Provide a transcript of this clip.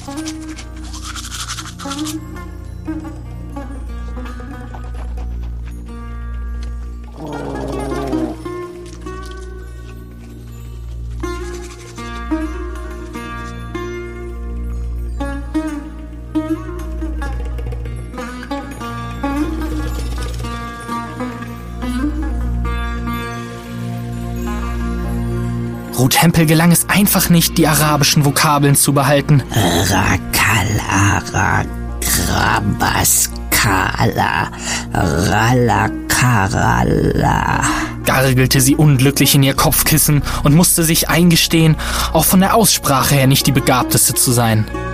Ruth Hempel gelang es einfach nicht, die arabischen Vokabeln zu behalten. Rakalara, Grabaskala, Ralakarala, gargelte sie unglücklich in ihr Kopfkissen und musste sich eingestehen, auch von der Aussprache her nicht die Begabteste zu sein.